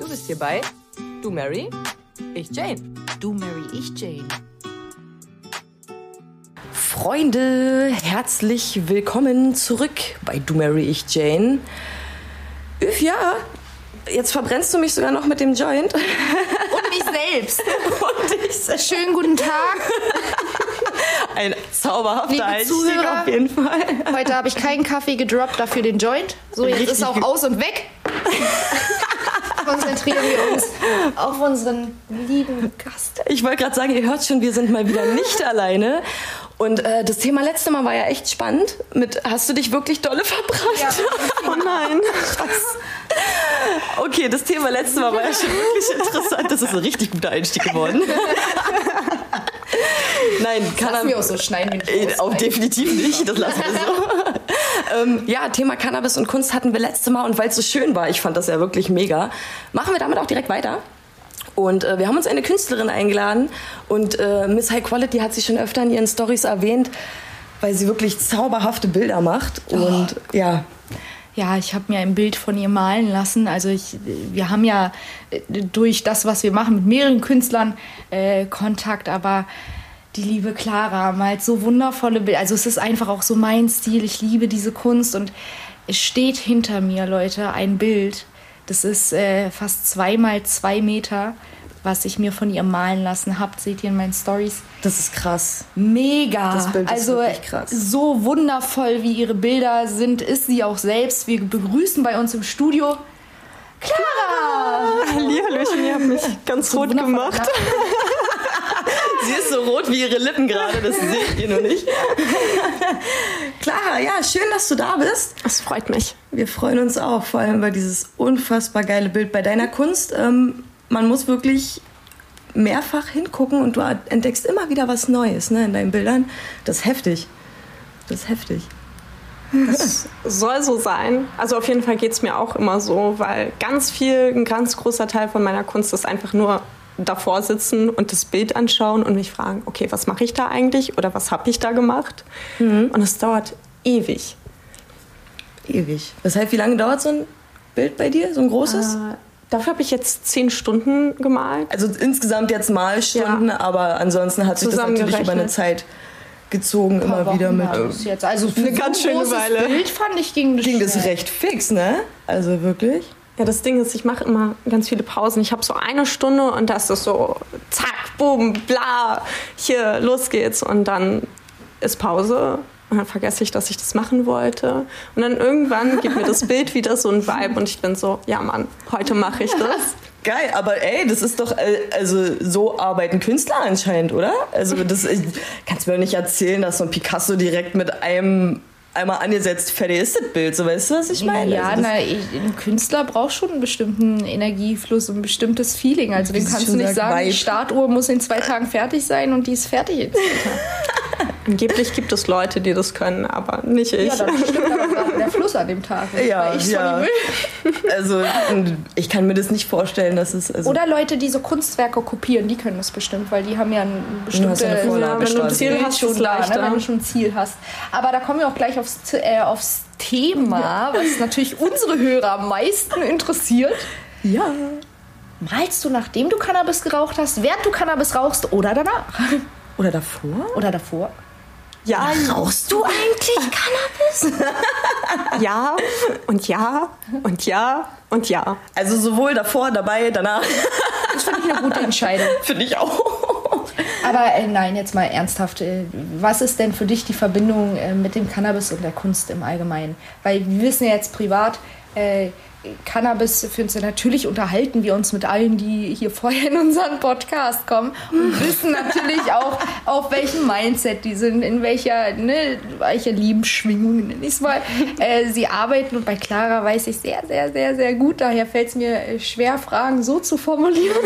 Du bist hier bei Du Mary, ich Jane. Du Mary, ich Jane. Freunde, herzlich willkommen zurück bei Du Mary, ich Jane. Ja, jetzt verbrennst du mich sogar noch mit dem Joint. Und mich selbst. Und ich selbst. Schönen guten Tag. Ein zauberhafter Liebe Einstieg Zuhörer, auf jeden Fall. Heute habe ich keinen Kaffee gedroppt, dafür den Joint. So, jetzt Richtig ist auch aus und weg. Konzentrieren wir uns auf unseren lieben Gast. Ich wollte gerade sagen, ihr hört schon, wir sind mal wieder nicht alleine. Und das Thema letzte Mal war ja echt spannend. Hast du dich wirklich dolle verbrannt? Ja. Oh nein. Krass. Okay, das Thema letzte Mal war ja schon wirklich interessant. Das ist ein richtig guter Einstieg geworden. Nein, Lassen wir auch so schneiden. Auch definitiv nicht, das lassen wir so. Ja, Thema Cannabis und Kunst hatten wir letzte Mal und weil es so schön war, ich fand das ja wirklich mega, machen wir damit auch direkt weiter. Und wir haben uns eine Künstlerin eingeladen und Miss High Quality hat sie schon öfter in ihren Stories erwähnt, weil sie wirklich zauberhafte Bilder macht. Und ja. Ja, ich habe mir ein Bild von ihr malen lassen. Also wir haben ja durch das, was wir machen, mit mehreren Künstlern Kontakt, aber die liebe Clara malt so wundervolle Bilder. Also es ist einfach auch so mein Stil. Ich liebe diese Kunst und es steht hinter mir, Leute, ein Bild. Das ist fast 2 mal 2 Meter, was ich mir von ihr malen lassen habe. Seht ihr in meinen Stories? Das ist krass. Mega. Das Bild ist also wirklich krass. So wundervoll, wie ihre Bilder sind, ist sie auch selbst. Wir begrüßen bei uns im Studio Clara. Hallihallöchen, ihr habt mich ganz rot gemacht. Sie ist so rot wie ihre Lippen gerade, das seht ihr nur nicht. Clara, ja, schön, dass du da bist. Das freut mich. Wir freuen uns auch, vor allem über dieses unfassbar geile Bild bei deiner Kunst. Man muss wirklich mehrfach hingucken und du entdeckst immer wieder was Neues, ne, in deinen Bildern. Das ist heftig. Das ist heftig. Das soll so sein. Also auf jeden Fall geht es mir auch immer so, weil ein ganz großer Teil von meiner Kunst ist einfach nur davor sitzen und das Bild anschauen und mich fragen, okay, was mache ich da eigentlich oder was habe ich da gemacht? Und es dauert ewig. Ewig. Weshalb, wie lange dauert so ein Bild bei dir, so ein großes? Dafür habe ich jetzt 10 Stunden gemalt. Also insgesamt jetzt Malstunden, ja. Aber ansonsten hat sich das natürlich über eine Zeit gezogen, immer wieder mit. Jetzt. Also für eine ganz schöne Weile. Bild fand ich, ging das recht fix, ne? Also wirklich. Ja, das Ding ist, ich mache immer ganz viele Pausen. Ich habe so 1 Stunde und das ist so zack, boom, bla, hier, los geht's. Und dann ist Pause und dann vergesse ich, dass ich das machen wollte. Und dann irgendwann gibt mir das Bild wieder so ein Vibe und ich bin so, ja Mann, heute mache ich das. Geil, aber ey, das ist doch, also so arbeiten Künstler anscheinend, oder? Also das kannst du mir nicht erzählen, dass so ein Picasso direkt mit einmal angesetzt, fertig ist das Bild, so, weißt du, was ich meine? Ja, also ein Künstler braucht schon einen bestimmten Energiefluss und ein bestimmtes Feeling. Also dem kannst du nicht sagen, die Startuhr muss in 2 Tagen fertig sein und die ist fertig in 2 Tagen. Angeblich gibt es Leute, die das können, aber nicht ich. Ja, dann stimmt aber gerade der Fluss an dem Tag. Ja. Also ich kann mir das nicht vorstellen, dass es... Also oder Leute, die so Kunstwerke kopieren, die können das bestimmt, weil die haben ja ein bestimmtes wenn du ein Ziel hast, schon leichter. Wenn du schon ein Ziel hast. Aber da kommen wir auch gleich aufs Thema, was natürlich unsere Hörer am meisten interessiert. Ja. Malst du, nachdem du Cannabis geraucht hast, während du Cannabis rauchst oder danach? Oder davor? Oder davor? Ja. Rauchst du eigentlich Cannabis? Ja und ja und ja und ja. Also sowohl davor, dabei, danach. Das finde ich eine gute Entscheidung. Finde ich auch. Aber nein, jetzt mal ernsthaft. Was ist denn für dich die Verbindung mit dem Cannabis und der Kunst im Allgemeinen? Weil wir wissen ja jetzt privat, Cannabis, für uns ja natürlich unterhalten wir uns mit allen, die hier vorher in unseren Podcast kommen und wissen natürlich auch, auf welchem Mindset die sind, in welcher Lebensschwingung, nenne ich es mal, sie arbeiten. Und bei Clara weiß ich sehr, sehr, sehr, sehr gut. Daher fällt es mir schwer, Fragen so zu formulieren.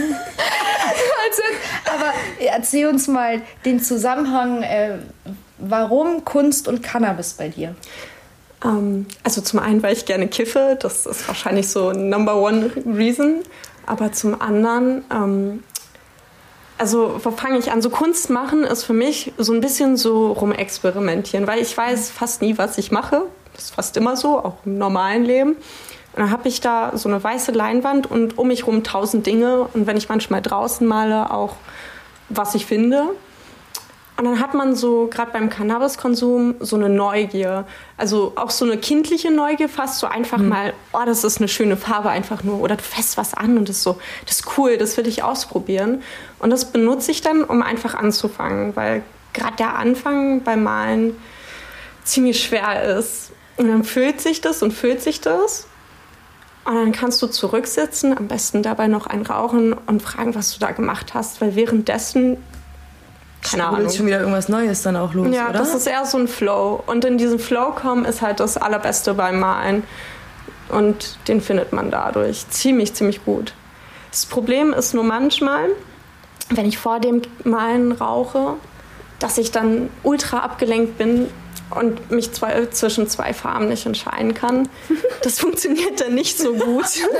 Aber erzähl uns mal den Zusammenhang, warum Kunst und Cannabis bei dir? Also zum einen, weil ich gerne kiffe, das ist wahrscheinlich so Number One Reason, aber zum anderen, also wo fange ich an? So Kunst machen ist für mich so ein bisschen so rumexperimentieren, weil ich weiß fast nie, was ich mache, das ist fast immer so, auch im normalen Leben. Und dann habe ich da so eine weiße Leinwand und um mich rum 1000 Dinge. Und wenn ich manchmal draußen male, auch was ich finde. Und dann hat man so, gerade beim Cannabiskonsum, so eine Neugier. Also auch so eine kindliche Neugier fast, so einfach mal, oh, das ist eine schöne Farbe einfach nur. Oder du fässt was an und das ist so, das ist cool, das will ich ausprobieren. Und das benutze ich dann, um einfach anzufangen. Weil gerade der Anfang beim Malen ziemlich schwer ist. Und dann füllt sich das und füllt sich das. Und dann kannst du zurücksitzen, am besten dabei noch einen rauchen und fragen, was du da gemacht hast. Weil währenddessen, keine Ahnung. Schon wieder irgendwas Neues dann auch los, ja, oder? das ist eher so ein Flow. Und in diesen Flow kommen ist halt das Allerbeste beim Malen. Und den findet man dadurch ziemlich, ziemlich gut. Das Problem ist nur manchmal, wenn ich vor dem Malen rauche, dass ich dann ultra abgelenkt bin und mich zwischen zwei Farben nicht entscheiden kann. Das funktioniert dann nicht so gut.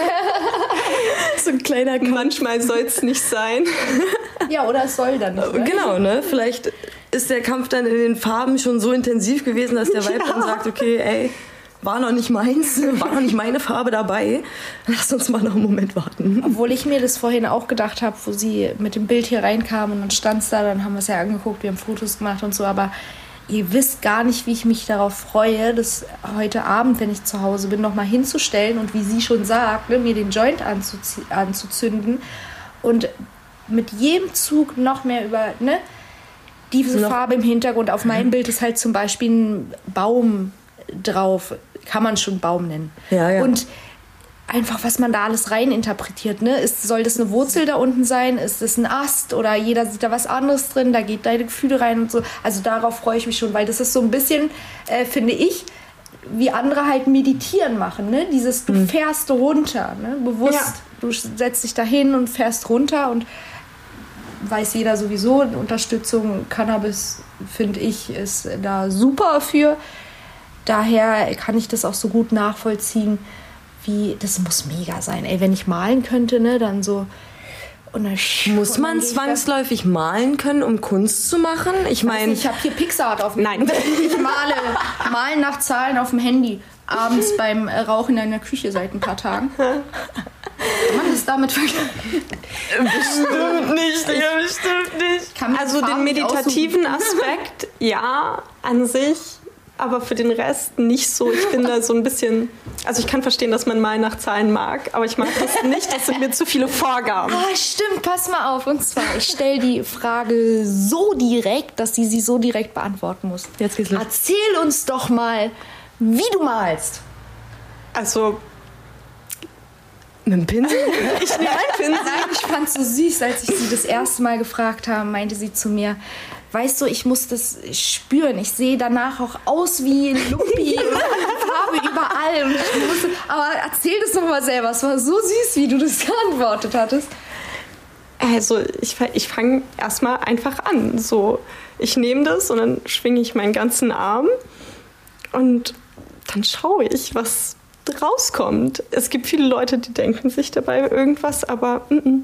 So ein kleiner Kampf. Manchmal soll es nicht sein. Ja, oder es soll dann nicht. Genau, ne? Vielleicht ist der Kampf dann in den Farben schon so intensiv gewesen, dass der Vibe dann sagt, okay, ey, war noch nicht meins, war noch nicht meine Farbe dabei. Lass uns mal noch einen Moment warten. Obwohl ich mir das vorhin auch gedacht habe, wo sie mit dem Bild hier reinkam und dann stand es da, dann haben wir es ja angeguckt, wir haben Fotos gemacht und so, aber ihr wisst gar nicht, wie ich mich darauf freue, das heute Abend, wenn ich zu Hause bin, nochmal hinzustellen und wie sie schon sagt, ne, mir den Joint anzuzünden und mit jedem Zug noch mehr über diese Farbe im Hintergrund. Auf meinem Bild ist halt zum Beispiel ein Baum drauf, kann man schon Baum nennen. Ja, ja. Und einfach, was man da alles rein interpretiert. Ne? Soll das eine Wurzel da unten sein? Ist das ein Ast? Oder jeder sieht da was anderes drin? Da geht deine Gefühle rein und so. Also darauf freue ich mich schon, weil das ist so ein bisschen, finde ich, wie andere halt meditieren machen. Ne? Dieses, du fährst runter, ne? Bewusst. Ja. Du setzt dich da hin und fährst runter und weiß jeder sowieso, Unterstützung, Cannabis, finde ich, ist da super für. Daher kann ich das auch so gut nachvollziehen, das muss mega sein. Ey, wenn ich malen könnte, ne, dann so. Muss man zwangsläufig malen können, um Kunst zu machen? Ich meine, ich habe hier Pixart auf dem Nein. Ich malen nach Zahlen auf dem Handy. Abends beim Rauchen in der Küche seit ein paar Tagen. Kann man das damit vergleichen? Bestimmt nicht, bestimmt nicht. Also den meditativen Aspekt, ja, an sich, aber für den Rest nicht so. Ich bin da so ein bisschen, also ich kann verstehen, dass man mal nach Zahlen mag, aber ich mag das nicht, das sind mir zu viele Vorgaben. Ah, stimmt, pass mal auf. Und zwar, ich stelle die Frage so direkt, dass sie so direkt beantworten muss. Jetzt geht's los. Erzähl uns doch mal, wie du malst. Also, mit dem Pinsel? ich nehme einen Pinsel. Nein, ich fand es so süß, als ich sie das erste Mal gefragt habe, meinte sie zu mir, weißt du, ich muss das spüren. Ich sehe danach auch aus wie ein Lupi und Farbe überall. Und aber erzähl das doch mal selber. Es war so süß, wie du das geantwortet hattest. Also ich fange erstmal einfach an. So, ich nehme das und dann schwinge ich meinen ganzen Arm und dann schaue ich, was rauskommt. Es gibt viele Leute, die denken sich dabei irgendwas, aber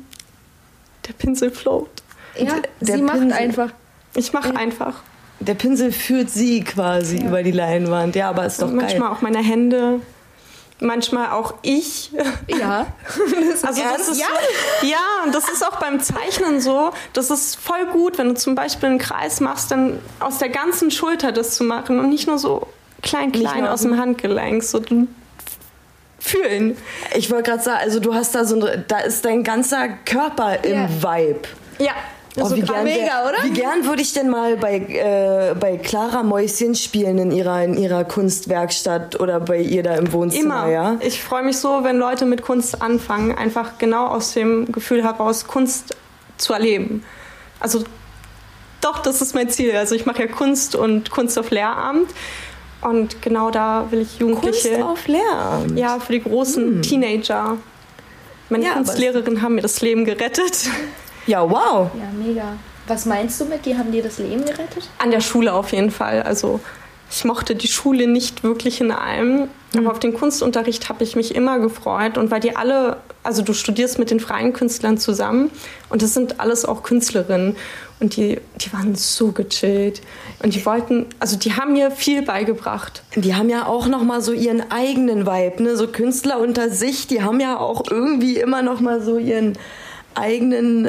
der Pinsel float. Ja, sie macht einfach. Ich mache einfach. Der Pinsel führt sie quasi über die Leinwand. Ja, aber ist doch geil. Manchmal auch meine Hände, manchmal auch ich. Ja. Also das ist so, ja, und das ist auch beim Zeichnen so. Das ist voll gut, wenn du zum Beispiel einen Kreis machst, dann aus der ganzen Schulter das zu machen und nicht nur so klein aus dem Handgelenk. So fühlen. Ich wollte gerade sagen, also du hast da ist dein ganzer Körper im Vibe. Ja. Oh, mega, oder? Wie gern würde ich denn mal bei Clara Mäuschen spielen in ihrer Kunstwerkstatt oder bei ihr da im Wohnzimmer, Immer. Ja? Ich freue mich so, wenn Leute mit Kunst anfangen, einfach genau aus dem Gefühl heraus, Kunst zu erleben. Also doch, das ist mein Ziel. Also ich mache ja Kunst und Kunst auf Lehramt. Und genau da will ich Jugendliche... Kunst auf Lehramt? Ja, für die großen Teenager. Meine Kunstlehrerin haben mir das Leben gerettet. Ja, wow. Ja, mega. Was meinst du mit, die haben dir das Leben gerettet? An der Schule auf jeden Fall. Also ich mochte die Schule nicht wirklich in allem, aber auf den Kunstunterricht habe ich mich immer gefreut. Und weil die alle, also du studierst mit den freien Künstlern zusammen und das sind alles auch Künstlerinnen. Und die waren so gechillt. Und die wollten, also die haben mir viel beigebracht. Die haben ja auch noch mal so ihren eigenen Vibe, ne? So Künstler unter sich, die haben ja auch irgendwie immer noch mal so ihren eigenen,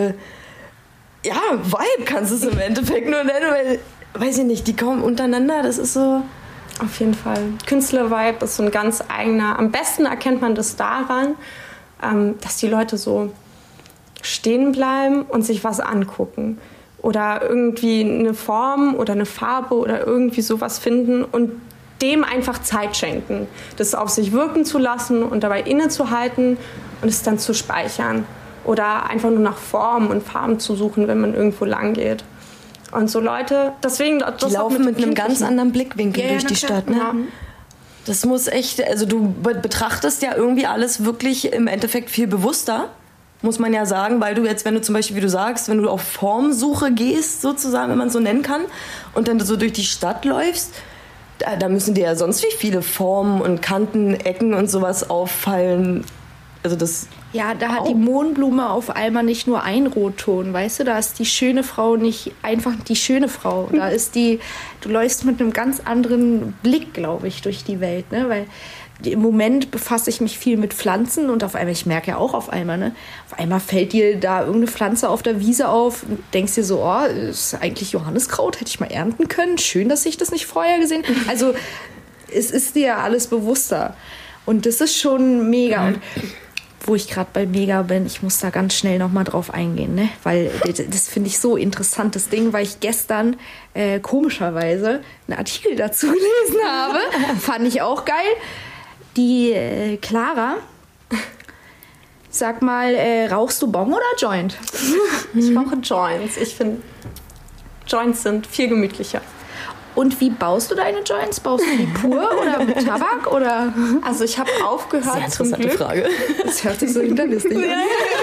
Vibe kannst du es im Endeffekt nur nennen, weil, weiß ich nicht, die kommen untereinander, das ist so... Auf jeden Fall. Künstler-Vibe ist so ein ganz eigener. Am besten erkennt man das daran, dass die Leute so stehen bleiben und sich was angucken. Oder irgendwie eine Form oder eine Farbe oder irgendwie sowas finden und dem einfach Zeit schenken. Das auf sich wirken zu lassen und dabei innezuhalten und es dann zu speichern. Oder einfach nur nach Formen und Farben zu suchen, wenn man irgendwo lang geht. Und so Leute, deswegen... Die laufen mit einem ganz anderen Blickwinkel durch die Stadt. Ne? Ja. Das muss echt... Also du betrachtest ja irgendwie alles wirklich im Endeffekt viel bewusster, muss man ja sagen, weil du jetzt, wenn du zum Beispiel, wie du sagst, wenn du auf Formsuche gehst, sozusagen, wenn man es so nennen kann, und dann so durch die Stadt läufst, da müssen dir ja sonst wie viele Formen und Kanten, Ecken und sowas auffallen. Also das... Ja, da hat die Mohnblume auf einmal nicht nur einen Rotton, weißt du? Da ist die schöne Frau nicht einfach die schöne Frau. Da ist du läufst mit einem ganz anderen Blick, glaube ich, durch die Welt, ne? Weil im Moment befasse ich mich viel mit Pflanzen und auf einmal, ich merke ja auch auf einmal fällt dir da irgendeine Pflanze auf der Wiese auf, denkst dir so, oh, ist eigentlich Johanniskraut, hätte ich mal ernten können. Schön, dass ich das nicht vorher gesehen habe. Also es ist dir alles bewusster. Und das ist schon mega. Und wo ich gerade bei Mega bin, ich muss da ganz schnell noch mal drauf eingehen, ne? Weil das finde ich so interessantes Ding, weil ich gestern komischerweise einen Artikel dazu gelesen habe. Fand ich auch geil. Die Clara, sag mal, rauchst du Bong oder Joint? Ich rauche Joints. Ich finde, Joints sind viel gemütlicher. Und wie baust du deine Joints? Baust du die pur oder mit Tabak? Oder? Also ich habe aufgehört, zum Glück. Frage. Das hört sich so hinterlistig an.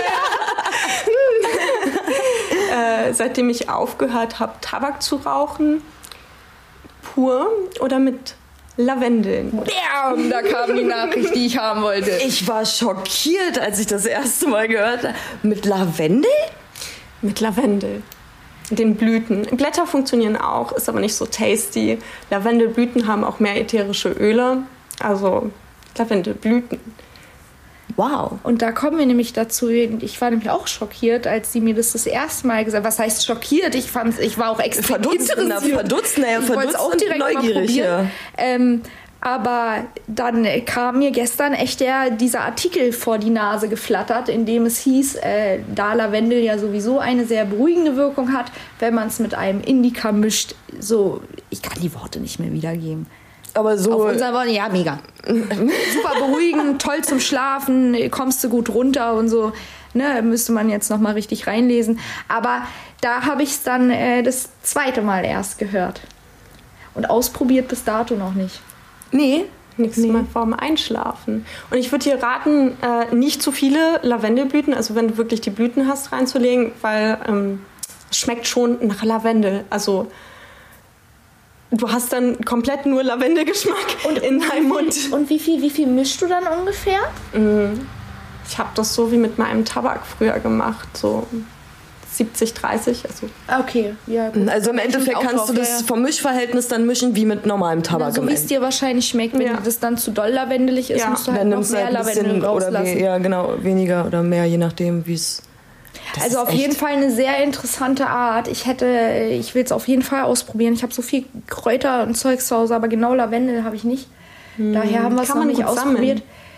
Seitdem ich aufgehört habe, Tabak zu rauchen, pur oder mit Lavendel. Bam, da kam die Nachricht, die ich haben wollte. Ich war schockiert, als ich das erste Mal gehört habe. Mit Lavendel? Mit Lavendel. Den Blüten. Blätter funktionieren auch, ist aber nicht so tasty. Lavendelblüten haben auch mehr ätherische Öle. Also Lavendelblüten. Wow. Und da kommen wir nämlich dazu, ich war nämlich auch schockiert, als sie mir das erste Mal gesagt hat. Was heißt schockiert? Ich war auch extrem interessiert. Verdutzt auch direkt neugierig. Mal probieren. Aber dann kam mir gestern echt dieser Artikel vor die Nase geflattert, in dem es hieß, da Lavendel ja sowieso eine sehr beruhigende Wirkung hat, wenn man es mit einem Indica mischt. So, ich kann die Worte nicht mehr wiedergeben. Aber so... Auf unseren Worten, ja, mega. Super beruhigend, toll zum Schlafen, kommst du gut runter und so. Ne, müsste man jetzt noch mal richtig reinlesen. Aber da habe ich es dann das zweite Mal erst gehört. Und ausprobiert bis dato noch nicht. Nee, nichts mal vorm Einschlafen. Und ich würde dir raten, nicht zu viele Lavendelblüten, also wenn du wirklich die Blüten hast, reinzulegen, weil es schmeckt schon nach Lavendel. Also du hast dann komplett nur Lavendelgeschmack in deinem Mund. Und wie viel mischst du dann ungefähr? Ich habe das so wie mit meinem Tabak früher gemacht, so 70, 30. Also. Okay, ja. Gut. Also im Endeffekt kannst du das vom Mischverhältnis dann mischen wie mit normalem Tabak. So wie es dir wahrscheinlich schmeckt, wenn das dann zu doll lavendelig ist, musst du halt noch mehr Lavendel rauslassen. Ja, genau, weniger oder mehr, je nachdem, wie es... Also auf jeden Fall eine sehr interessante Art. Ich will es auf jeden Fall ausprobieren. Ich habe so viel Kräuter und Zeugs zu Hause, aber genau Lavendel habe ich nicht. Daher haben wir es noch nicht ausprobiert.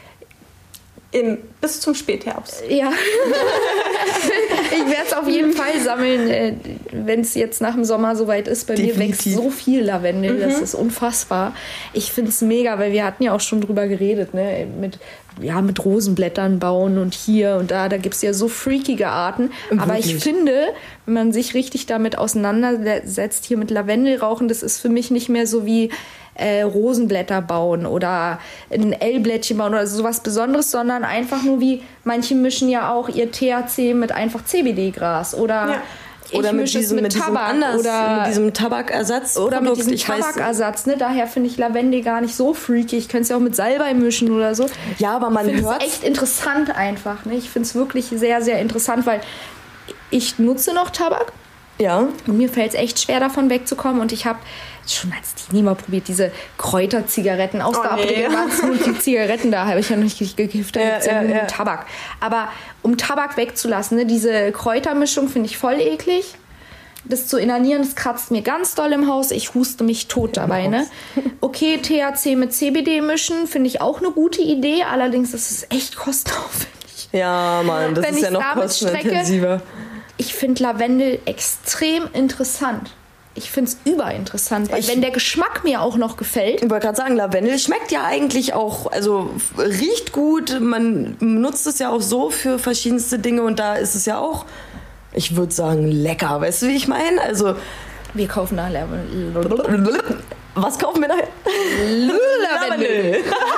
Bis zum Spätherbst. Ja. Ich werde es auf jeden Fall sammeln, wenn es jetzt nach dem Sommer soweit ist. Bei mir wächst so viel Lavendel, das ist unfassbar. Ich finde es mega, weil wir hatten ja auch schon drüber geredet, ne? Mit Rosenblättern bauen und hier und da gibt es ja so freakige Arten. Aber ich finde, wenn man sich richtig damit auseinandersetzt, hier mit Lavendel rauchen, das ist für mich nicht mehr so wie Rosenblätter bauen oder ein L-Blättchen bauen oder sowas Besonderes, sondern einfach nur wie, manche mischen ja auch ihr THC mit einfach CBD-Gras oder Oder mit mische es diesem, mit mit diesem Tabak anders, oder mit diesem Tabakersatz. oder mit diesem Ich weiß- Tabakersatz, ne? Daher finde ich Lavendel gar nicht so freaky. Ich könnte es ja auch mit Salbei mischen oder so. Ja, aber man Ich finde hört es echt interessant einfach. Ne? Ich finde es wirklich sehr, sehr interessant, weil ich nutze noch Tabak. Ja. Und mir fällt es echt schwer, davon wegzukommen. Und ich habe schon als Teenie mal probiert, diese Kräuterzigaretten aus der Apotheke. Und die Zigaretten, da habe ich ja noch nicht gekifft, da gibt's ja nur Tabak. Aber um Tabak wegzulassen, ne, diese Kräutermischung finde ich voll eklig. Das zu inhalieren, das kratzt mir ganz doll im Haus. Ich huste mich tot dabei. Ne? Okay, THC mit CBD mischen, finde ich auch eine gute Idee. Allerdings ist es echt kostenaufwendig. Ja, Mann, das Wenn ist ja ich's noch damit kostenintensiver. Ich finde Lavendel extrem interessant. Ich finde es überinteressant, weil wenn der Geschmack mir auch noch gefällt. Ich wollte gerade sagen, Lavendel schmeckt ja eigentlich auch, also riecht gut. Man nutzt es ja auch so für verschiedenste Dinge und da ist es ja auch, ich würde sagen, lecker. Weißt du, wie ich meine? Also, Wir kaufen da Lavendel. was kaufen wir nachher? Lavendel.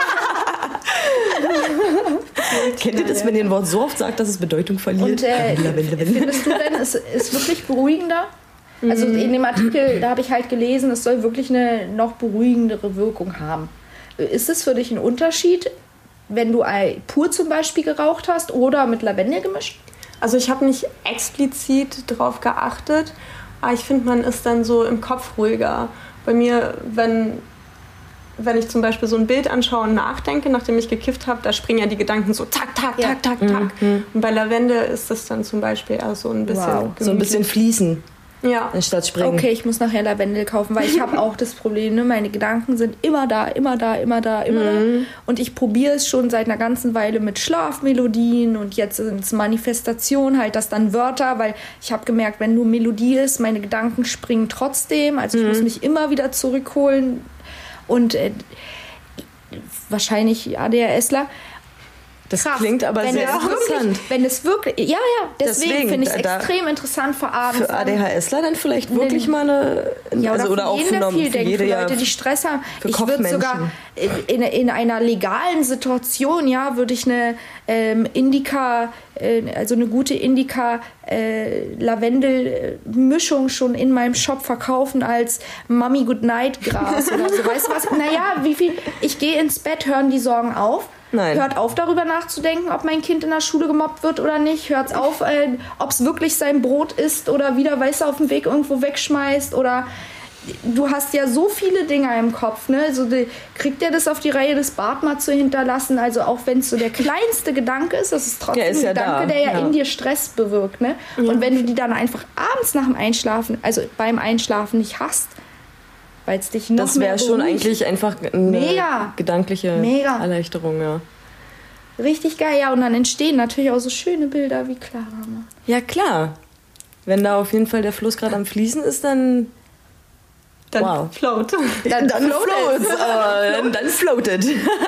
Kennt ihr das, wenn ihr ein Wort so oft sagt, dass es Bedeutung verliert? Und findest du denn, es ist wirklich beruhigender? Also in dem Artikel, da habe ich halt gelesen, es soll wirklich eine noch beruhigendere Wirkung haben. Ist es für dich ein Unterschied, wenn du pur zum Beispiel geraucht hast oder mit Lavendel gemischt? Also ich habe nicht explizit drauf geachtet, aber ich finde, man ist dann so im Kopf ruhiger. Bei mir, wenn ich zum Beispiel so ein Bild anschaue und nachdenke, nachdem ich gekifft habe, da springen ja die Gedanken so tak, tak, tak, tak, tak. Und bei Lavendel ist das dann zum Beispiel eher so ein bisschen So ein bisschen fließen, Ja. anstatt springen. Okay, ich muss nachher Lavendel kaufen, weil ich habe auch das Problem, ne? Meine Gedanken sind immer da, immer da, immer da, immer da. Und ich probiere es schon seit einer ganzen Weile mit Schlafmelodien und jetzt sind es Manifestation, halt das dann Wörter, weil ich habe gemerkt, wenn nur Melodie ist, meine Gedanken springen trotzdem. Also ich muss mich immer wieder zurückholen und wahrscheinlich ADHSler. Das Krass. klingt aber Wenn sehr es wirklich- interessant. Wenn es wirklich, ja, deswegen finde ich es da- extrem interessant für abends. Für ADHSler dann vielleicht wirklich mal eine... Ja, oder auch für viel denkt, für ja, Leute, die Stress haben. für Ich würde Kopfmenschen. sogar in einer legalen Situation, ja, würde ich eine Indica, also eine gute Indica Lavendel-Mischung schon in meinem Shop verkaufen als Mummy Goodnight Gras oder so. Weißt du was? Naja, ich gehe ins Bett, hören die Sorgen auf. Nein. Hört auf, darüber nachzudenken, ob mein Kind in der Schule gemobbt wird oder nicht. Hört auf, ob es wirklich sein Brot isst oder wieder, weißt du, auf dem Weg irgendwo wegschmeißt. Oder du hast ja so viele Dinge im Kopf. Ne? Also, kriegt der das auf die Reihe, das Bad mal zu hinterlassen? Also auch wenn es so der kleinste Gedanke ist, das ist trotzdem ist ja ein Gedanke, da. der ja Ja. in dir Stress bewirkt. Ne? Und wenn du die dann einfach abends nach dem Einschlafen, also beim Einschlafen nicht hast, weil es dich noch das mehr wäre schon beruhigt. eigentlich einfach eine Mega. gedankliche Mega. Erleichterung, ja. Richtig geil, ja. Und dann entstehen natürlich auch so schöne Bilder wie Clara. Ja, klar. Wenn da auf jeden Fall der Fluss gerade am Fließen ist, dann wow. Float. Dann floats. Dann floatet.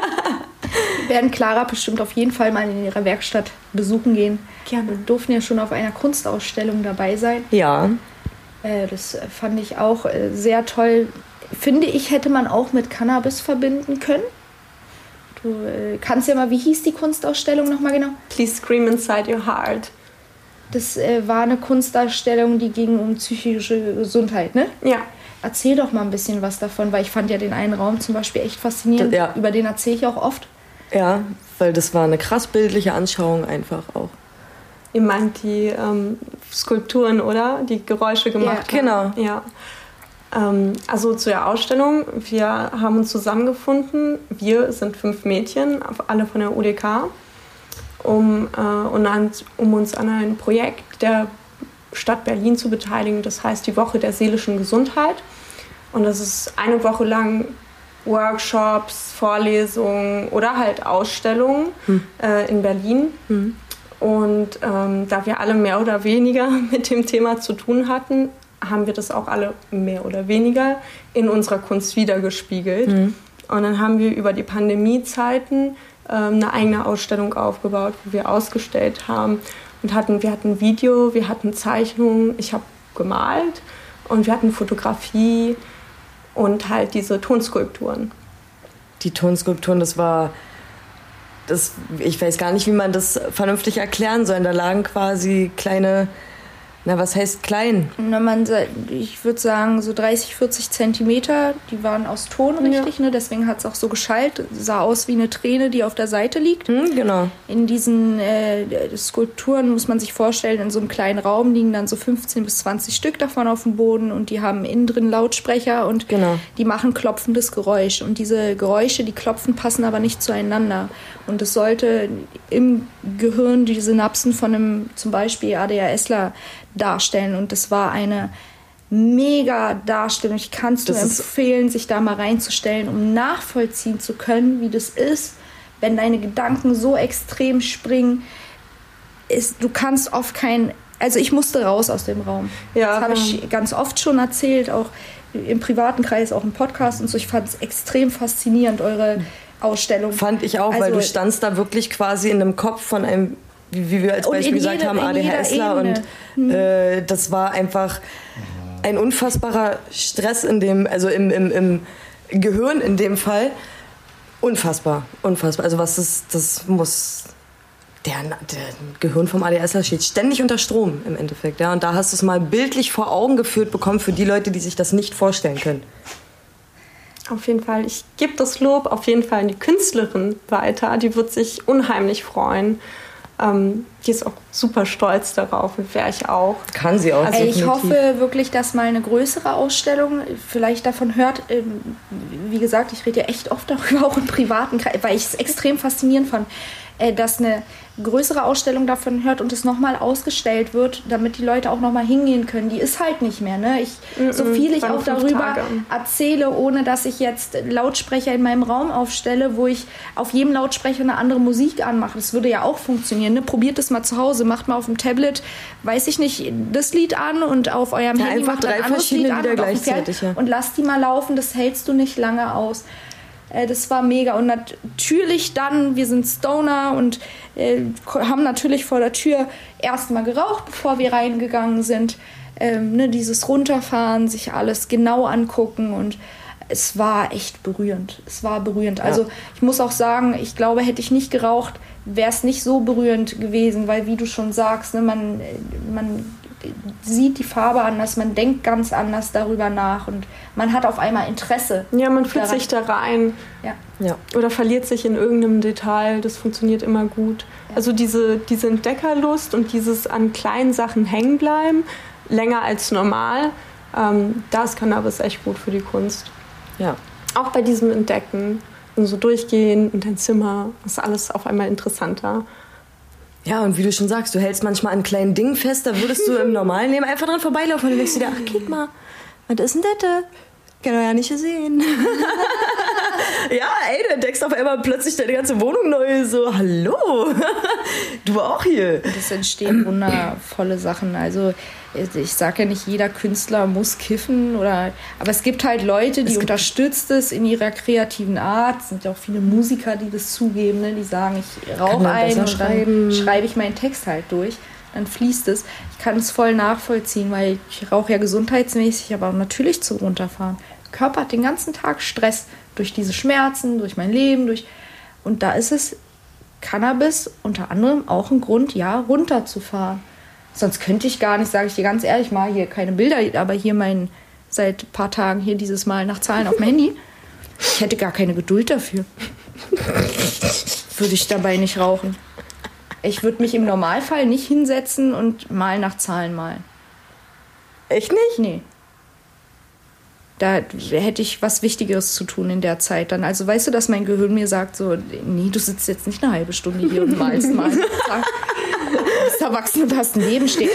Wir werden Clara bestimmt auf jeden Fall mal in ihrer Werkstatt besuchen gehen. Gerne. Wir durften ja schon auf einer Kunstausstellung dabei sein. Ja. Das fand ich auch sehr toll. Finde ich, hätte man auch mit Cannabis verbinden können. Du kannst ja mal, wie hieß die Kunstausstellung nochmal genau? Please scream inside your heart. Das war eine Kunstausstellung, die ging um psychische Gesundheit, ne? Ja. Erzähl doch mal ein bisschen was davon, weil ich fand ja den einen Raum zum Beispiel echt faszinierend. Ja. Über den erzähle ich auch oft. Ja, weil das war eine krass bildliche Anschauung einfach auch. Ihr meint die Skulpturen, oder? Die Geräusche gemacht Ja, haben. Ja. Also zu der Ausstellung. Wir haben uns zusammengefunden. Wir sind 5 Mädchen, alle von der UDK, um uns an ein Projekt der Stadt Berlin zu beteiligen. Das heißt die Woche der seelischen Gesundheit. Und das ist eine Woche lang Workshops, Vorlesungen oder halt Ausstellungen in Berlin. Und da wir alle mehr oder weniger mit dem Thema zu tun hatten, haben wir das auch alle mehr oder weniger in unserer Kunst wiedergespiegelt. Und dann haben wir über die Pandemiezeiten eine eigene Ausstellung aufgebaut, wo wir ausgestellt haben. Und wir hatten Video, wir hatten Zeichnungen, ich habe gemalt und wir hatten Fotografie und halt diese Tonskulpturen. Die Tonskulpturen, ich weiß gar nicht, wie man das vernünftig erklären soll. Da lagen quasi kleine Na, was heißt klein? Na, ich würde sagen, so 30, 40 Zentimeter. Die waren aus Ton, richtig, ne? Deswegen hat es auch so geschallt. Sah aus wie eine Träne, die auf der Seite liegt. Genau. In diesen Skulpturen muss man sich vorstellen, in so einem kleinen Raum liegen dann so 15 bis 20 Stück davon auf dem Boden und die haben innen drin Lautsprecher und die machen klopfendes Geräusch. Und diese Geräusche, die klopfen, passen aber nicht zueinander. Und es sollte im Gehirn die Synapsen von einem zum Beispiel ADHSler darstellen. Und das war eine mega Darstellung. Ich kann es nur empfehlen, sich da mal reinzustellen, um nachvollziehen zu können, wie das ist, wenn deine Gedanken so extrem springen. Du kannst oft also ich musste raus aus dem Raum. Ja, das habe ich ganz oft schon erzählt, auch im privaten Kreis, auch im Podcast und so. Ich fand es extrem faszinierend, eure Ausstellung. Fand ich auch, weil du standst da wirklich quasi in einem Kopf von einem, wie wir als Beispiel gesagt haben, ADHSler und das war einfach ein unfassbarer Stress im Gehirn in dem Fall. Unfassbar. Also das muss... Der Gehirn vom ADHSler steht ständig unter Strom im Endeffekt. Ja? Und da hast du es mal bildlich vor Augen geführt bekommen für die Leute, die sich das nicht vorstellen können. Auf jeden Fall. Ich gebe das Lob auf jeden Fall an die Künstlerin weiter. Die wird sich unheimlich freuen. Die ist auch super stolz darauf und wäre ich auch. Kann sie auch. Also ich hoffe wirklich, dass mal eine größere Ausstellung vielleicht davon hört. Wie gesagt, ich rede ja echt oft darüber, auch im privaten Kreis, weil ich es extrem faszinierend fand, dass eine größere Ausstellung davon hört und es nochmal ausgestellt wird, damit die Leute auch nochmal hingehen können. Die ist halt nicht mehr. Ne? So viel ich auch darüber erzähle, ohne dass ich jetzt Lautsprecher in meinem Raum aufstelle, wo ich auf jedem Lautsprecher eine andere Musik anmache. Das würde ja auch funktionieren. Ne? Probiert das mal zu Hause. Macht mal auf dem Tablet, weiß ich nicht, das Lied an und auf eurem Handy einfach macht 3 verschiedene Lieder gleichzeitig. Und lasst die mal laufen. Das hältst du nicht lange aus. Das war mega. Und natürlich dann, wir sind Stoner und haben natürlich vor der Tür erstmal geraucht, bevor wir reingegangen sind. Dieses Runterfahren, sich alles genau angucken und es war echt berührend. Es war berührend. Ja. Also ich muss auch sagen, ich glaube, hätte ich nicht geraucht, wäre es nicht so berührend gewesen, weil wie du schon sagst, ne, man sieht die Farbe anders, man denkt ganz anders darüber nach und man hat auf einmal Interesse. Ja, man fühlt sich da rein. Ja. Oder verliert sich in irgendeinem Detail. Das funktioniert immer gut. Ja. Also diese Entdeckerlust und dieses an kleinen Sachen hängen bleiben, länger als normal, da ist Cannabis echt gut für die Kunst. Ja. Auch bei diesem Entdecken und so durchgehen in dein Zimmer, ist alles auf einmal interessanter. Ja, und wie du schon sagst, du hältst manchmal an kleinen Dingen fest, da würdest du im normalen Leben einfach dran vorbeilaufen und dann denkst du dir, ach, guck mal, was ist denn das? Kann er ja nicht gesehen. Ja, ey, du entdeckst auf einmal plötzlich deine ganze Wohnung neu. So, hallo, du auch hier. Und es entstehen wundervolle Sachen. Also ich sage ja nicht, jeder Künstler muss kiffen. Aber es gibt halt Leute, die unterstützt es in ihrer kreativen Art. Es sind ja auch viele Musiker, die das zugeben. Ne? Die sagen, ich rauche ein und dann schreibe ich meinen Text halt durch. Dann fließt es. Ich kann es voll nachvollziehen, weil ich rauche ja gesundheitsmäßig, aber natürlich zum Runterfahren. Der Körper hat den ganzen Tag Stress durch diese Schmerzen, durch mein Leben. Und da ist es Cannabis unter anderem auch ein Grund, ja, runterzufahren. Sonst könnte ich gar nicht, sage ich dir ganz ehrlich, mal hier keine Bilder, aber hier seit ein paar Tagen hier dieses Mal nach Zahlen auf dem Handy. Ich hätte gar keine Geduld dafür. Würde ich dabei nicht rauchen. Ich würde mich im Normalfall nicht hinsetzen und mal nach Zahlen malen. Echt nicht? Nee. Da hätte ich was Wichtigeres zu tun in der Zeit dann. Also weißt du, dass mein Gehirn mir sagt so, nee, du sitzt jetzt nicht eine halbe Stunde hier und malst mal. Du bist erwachsen und hast ein Leben stehen.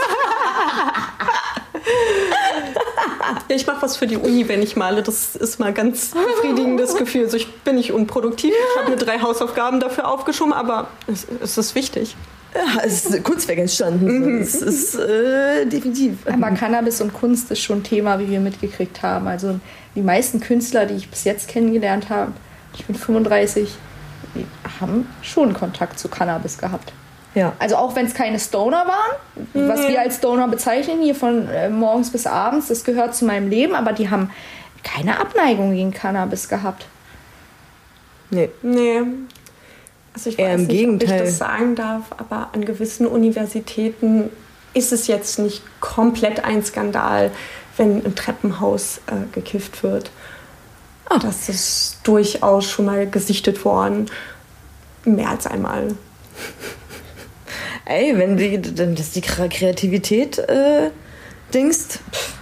Ja, ich mache was für die Uni, wenn ich male. Das ist mal ganz befriedigendes Gefühl. Also ich bin nicht unproduktiv. Ich habe mir 3 Hausaufgaben dafür aufgeschoben, aber es ist wichtig. Ja, es ist Kunstwerk entstanden. Es ist definitiv. Aber Cannabis und Kunst ist schon ein Thema, wie wir mitgekriegt haben. Also die meisten Künstler, die ich bis jetzt kennengelernt habe, ich bin 35, die haben schon Kontakt zu Cannabis gehabt. Ja. Also auch wenn es keine Stoner waren, was wir als Stoner bezeichnen, hier von morgens bis abends, das gehört zu meinem Leben, aber die haben keine Abneigung gegen Cannabis gehabt. Nee. Also ich weiß nicht, ob ich das sagen darf, aber an gewissen Universitäten ist es jetzt nicht komplett ein Skandal, wenn im Treppenhaus gekifft wird. Das ist durchaus schon mal gesichtet worden. Mehr als einmal. Ey, wenn die Kreativität dingst,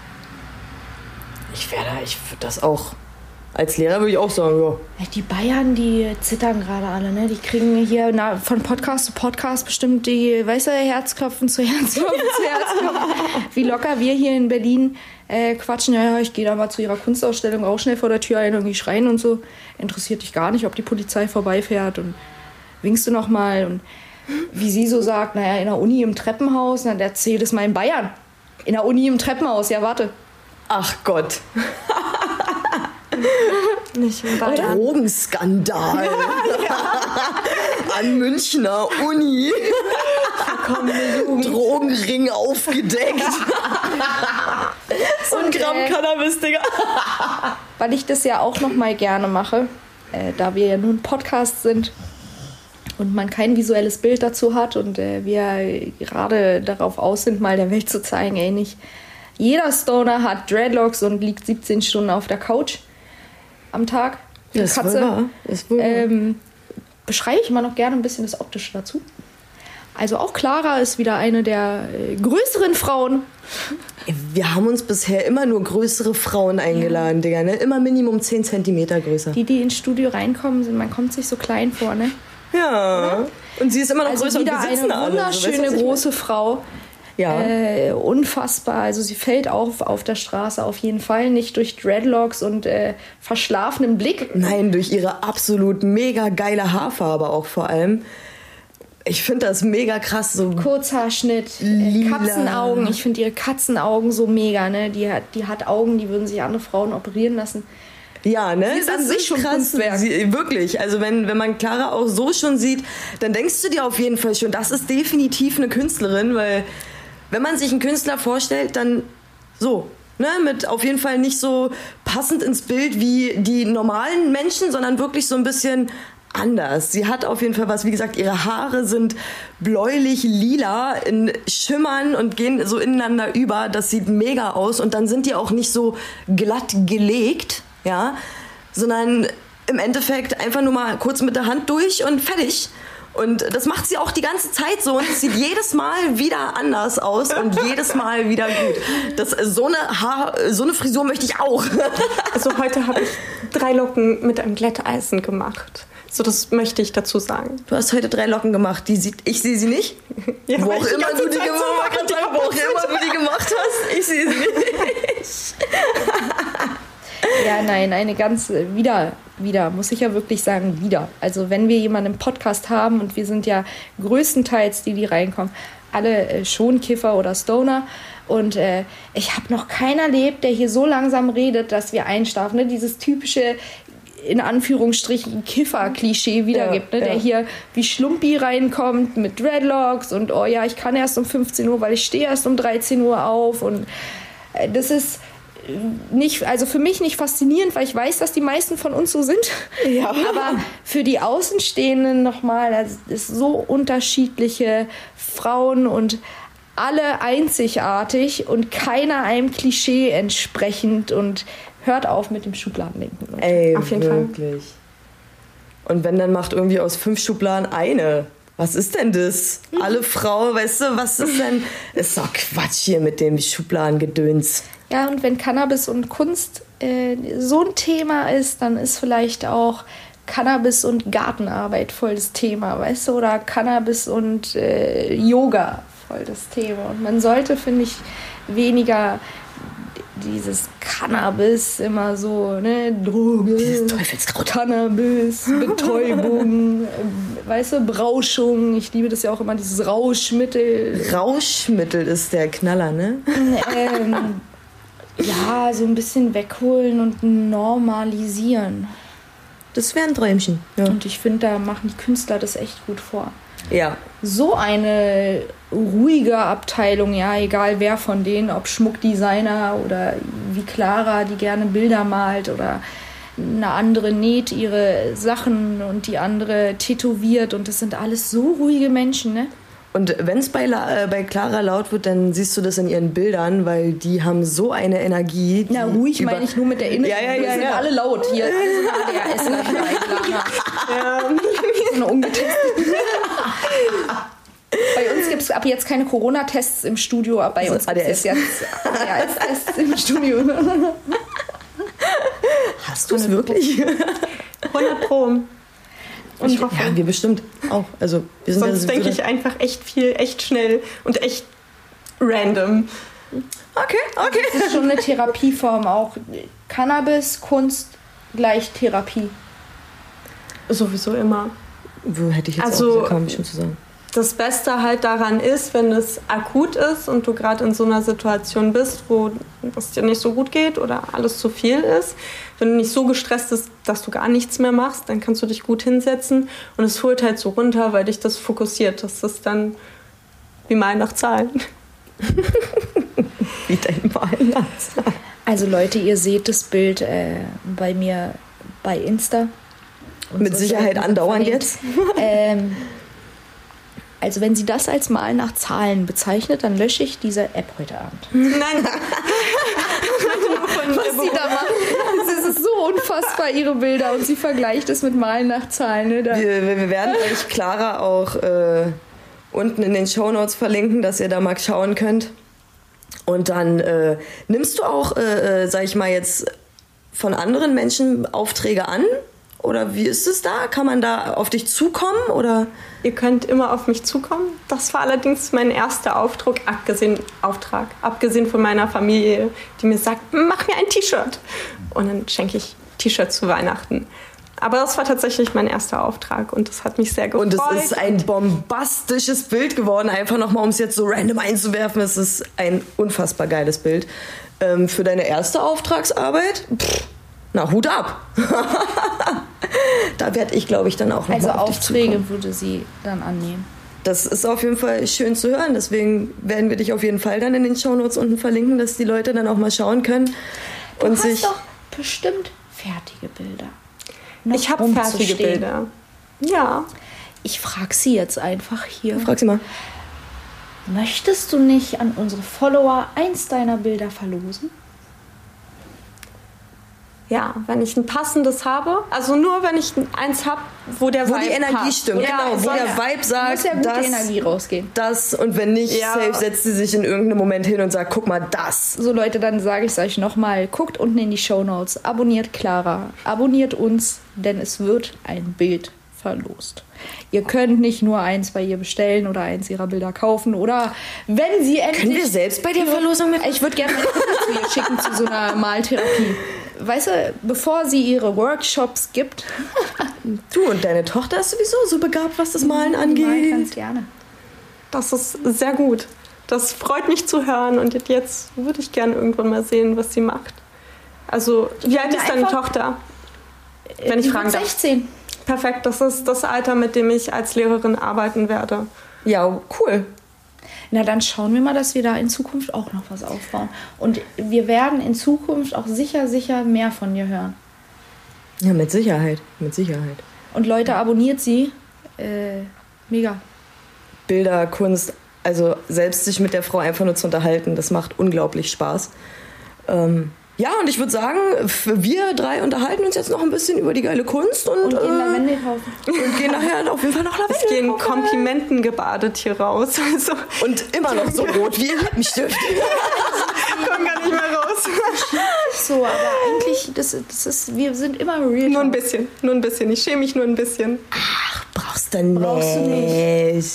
ich würde das auch. Als Lehrer würde ich auch sagen, ja. Die Bayern, die zittern gerade alle, ne? Die kriegen hier von Podcast zu Podcast bestimmt die, weißt du, Herzklopfen zu Herzklopfen zu Herzklopfen. Wie locker wir hier in Berlin quatschen. Ja, ich gehe da mal zu ihrer Kunstausstellung auch schnell vor der Tür ein, irgendwie schreien und so. Interessiert dich gar nicht, ob die Polizei vorbeifährt und winkst du noch mal. Und wie sie so sagt, naja, in der Uni im Treppenhaus, dann erzählt es mal in Bayern. In der Uni im Treppenhaus, ja, warte. Ach Gott. Nicht in Bayern. Drogenskandal. An Münchner Uni. Drogenring aufgedeckt. So ein Gramm Cannabis, Digga. Weil ich das ja auch noch mal gerne mache, da wir ja nur ein Podcast sind und man kein visuelles Bild dazu hat und wir gerade darauf aus sind, mal der Welt zu zeigen, ey, nicht jeder Stoner hat Dreadlocks und liegt 17 Stunden auf der Couch am Tag. Das Katze. Ist wohl wahr. Beschreibe ich mal noch gerne ein bisschen das Optische dazu. Also auch Clara ist wieder eine der größeren Frauen. Wir haben uns bisher immer nur größere Frauen eingeladen, Digga, ne? Immer Minimum 10 cm größer. Die ins Studio reinkommen, man kommt sich so klein vor, ne? Ja. Oder? Und sie ist immer noch größer wieder und wir sitzen eine wunderschöne alle. So, große Frau. Ja. Unfassbar. Also sie fällt auf der Straße auf jeden Fall. Nicht durch Dreadlocks und verschlafenen Blick. Nein, durch ihre absolut mega geile Haarfarbe auch vor allem. Ich finde das mega krass. So Kurzhaarschnitt, Katzenaugen. Ich finde ihre Katzenaugen so mega. Ne? Die hat Augen, die würden sich andere Frauen operieren lassen. Ja, ne? Sie ist an sich schon Kunstwerk. Wirklich. Also wenn man Clara auch so schon sieht, dann denkst du dir auf jeden Fall schon, das ist definitiv eine Künstlerin, weil wenn man sich einen Künstler vorstellt, dann so, ne, mit auf jeden Fall nicht so passend ins Bild wie die normalen Menschen, sondern wirklich so ein bisschen anders. Sie hat auf jeden Fall was, wie gesagt, ihre Haare sind bläulich-lila in Schimmern und gehen so ineinander über. Das sieht mega aus und dann sind die auch nicht so glatt gelegt, ja, sondern im Endeffekt einfach nur mal kurz mit der Hand durch und fertig. Und das macht sie auch die ganze Zeit so und es sieht jedes Mal wieder anders aus und jedes Mal wieder gut. So eine Frisur möchte ich auch. Also heute habe ich 3 Locken mit einem Glätteisen gemacht. So, das möchte ich dazu sagen. Du hast heute 3 Locken gemacht. Ich sehe sie nicht. Ja, wo auch immer du die gemacht hast. Ich sehe sie nicht. Ja, nein, eine ganz wieder, muss ich ja wirklich sagen, wieder. Also wenn wir jemanden im Podcast haben und wir sind ja größtenteils die reinkommen, alle schon Kiffer oder Stoner und ich habe noch keinen erlebt, der hier so langsam redet, dass wir einschlafen. Ne? Dieses typische, in Anführungsstrichen, Kiffer-Klischee wiedergibt, ne? Der hier wie Schlumpi reinkommt mit Dreadlocks und oh ja, ich kann erst um 15 Uhr, weil ich stehe erst um 13 Uhr auf und das ist nicht, also für mich nicht faszinierend, weil ich weiß, dass die meisten von uns so sind. Ja. Aber für die Außenstehenden nochmal, das ist so unterschiedliche Frauen und alle einzigartig und keiner einem Klischee entsprechend und hört auf mit dem Schubladendenken. Ey, auf jeden wirklich. Fall. Und wenn, dann macht irgendwie aus 5 Schubladen eine. Was ist denn das? Alle Frauen, weißt du, was ist denn? Ist doch Quatsch hier mit dem Schubladengedöns. Ja, und wenn Cannabis und Kunst so ein Thema ist, dann ist vielleicht auch Cannabis und Gartenarbeit voll das Thema, weißt du? Oder Cannabis und Yoga voll das Thema. Und man sollte, finde ich, weniger dieses Cannabis immer so, ne, Droge, dieses Teufelskraut. Cannabis, Betäubung, weißt du, Berauschung. Ich liebe das ja auch immer, dieses Rauschmittel. Rauschmittel ist der Knaller, ne? Ja, so ein bisschen wegholen und normalisieren. Das wäre ein Träumchen. Ja. Und ich finde, da machen die Künstler das echt gut vor. Ja. So eine ruhige Abteilung, ja, egal wer von denen, ob Schmuckdesigner oder wie Clara, die gerne Bilder malt oder eine andere näht ihre Sachen und die andere tätowiert und das sind alles so ruhige Menschen, ne? Und wenn es bei Clara laut wird, dann siehst du das in ihren Bildern, weil die haben so eine Energie. Na, ruhig meine ich nur mit der Inneren. Wir sind alle laut hier. Also ADHS Clara. So eine ungetestete. Bei uns gibt es ab jetzt keine Corona-Tests im Studio, aber bei uns gibt es jetzt ADHS-Tests im Studio. Hast du es wirklich? 100 Pro. Und ich hoffe, ja, wir bestimmt auch. Also, wir sind sonst denke ich einfach echt viel, echt schnell und echt random. Okay. Das ist schon eine Therapieform auch. Cannabis, Kunst gleich Therapie. Sowieso immer. Wo hätte ich jetzt auch kaum schon zu sagen. Das Beste halt daran ist, wenn es akut ist und du gerade in so einer Situation bist, wo es dir nicht so gut geht oder alles zu viel ist, wenn du nicht so gestresst bist, dass du gar nichts mehr machst, dann kannst du dich gut hinsetzen und es holt halt so runter, weil dich das fokussiert. Das ist dann wie Malen nach Zahlen. Wie dein Malen nach Zahlen. Also Leute, ihr seht das Bild bei mir bei Insta. Mit Sicherheit andauernd jetzt. Also wenn sie das als Malen nach Zahlen bezeichnet, dann lösche ich diese App heute Abend. Nein. Was sie da macht. Es ist so unfassbar, ihre Bilder. Und sie vergleicht es mit Malen nach Zahlen. Ne? Wir werden euch Clara auch unten in den Shownotes verlinken, dass ihr da mal schauen könnt. Und dann nimmst du auch, sag ich mal jetzt, von anderen Menschen Aufträge an? Oder wie ist es da? Kann man da auf dich zukommen? Oder? Ihr könnt immer auf mich zukommen. Das war allerdings mein erster Auftrag, abgesehen von meiner Familie, die mir sagt, mach mir ein T-Shirt. Und dann schenke ich T-Shirts zu Weihnachten. Aber das war tatsächlich mein erster Auftrag und das hat mich sehr gefreut. Und es ist ein bombastisches Bild geworden. Einfach nochmal, um es jetzt so random einzuwerfen. Es ist ein unfassbar geiles Bild. Für deine erste Auftragsarbeit? Na, Hut ab. Da werde ich, glaube ich, dann auch noch also mal auf Aufträge dich zukommen. würde sie dann annehmen. Das ist auf jeden Fall schön zu hören. Deswegen werden wir dich auf jeden Fall dann in den Shownotes unten verlinken, dass die Leute dann auch mal schauen können. Du hast doch bestimmt fertige Bilder. Ich habe fertige Bilder. Ja. Ich frage sie jetzt einfach hier. Frag sie mal. Möchtest du nicht an unsere Follower eins deiner Bilder verlosen? Ja, wenn ich ein passendes habe. Also nur, wenn ich eins habe, wo der Vibe die Energie passt. stimmt. Ja, Genau, wo der Vibe sagt, muss ja gute Energie rausgehen. Das und wenn nicht, safe setzt sie sich in irgendeinem Moment hin und sagt, guck mal, das. So Leute, dann sage ich es euch nochmal. Guckt unten in die Shownotes. Abonniert Clara. Abonniert uns, denn es wird ein Bild verlost. Ihr könnt nicht nur eins bei ihr bestellen oder eins ihrer Bilder kaufen oder wenn sie endlich... Können wir selbst bei der Verlosung mitmachen? Ich würde gerne meine Kunden zu ihr schicken zu so einer Maltherapie. Weißt du, bevor sie ihre Workshops gibt... Du und deine Tochter ist sowieso so begabt, was das Malen angeht. Malen ganz gerne. Das ist sehr gut. Das freut mich zu hören und jetzt würde ich gerne irgendwann mal sehen, was sie macht. Also, wie alt ist deine Tochter? Wenn ich fragen darf. 16. Perfekt, das ist das Alter, mit dem ich als Lehrerin arbeiten werde. Ja, cool. Na, dann schauen wir mal, dass wir da in Zukunft auch noch was aufbauen. Und wir werden in Zukunft auch sicher mehr von dir hören. Ja, mit Sicherheit. Mit Sicherheit. Und Leute, abonniert sie. Mega. Bilder, Kunst, also selbst sich mit der Frau einfach nur zu unterhalten, das macht unglaublich Spaß. Ja, und ich würde sagen, wir drei unterhalten uns jetzt noch ein bisschen über die geile Kunst und gehen Lavendel kaufen. Und gehen nachher auf jeden Fall noch Lavendel kaufen. Es gehen kaufen. Komplimenten gebadet hier raus. Also. Und immer noch so rot wie ein Lippenstift. Kommen gar nicht mehr raus. So, aber eigentlich, das ist, wir sind immer real. Nur ein bisschen. Ich schäme mich nur ein bisschen. Ach, brauchst du nicht.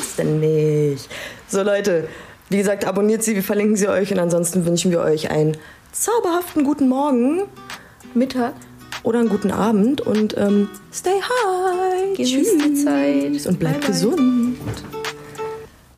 So, Leute, wie gesagt, abonniert sie, wir verlinken sie euch und ansonsten wünschen wir euch einen zauberhaften guten Morgen, Mittag oder einen guten Abend und stay high. Genießt die Zeit. Und bleibt gesund.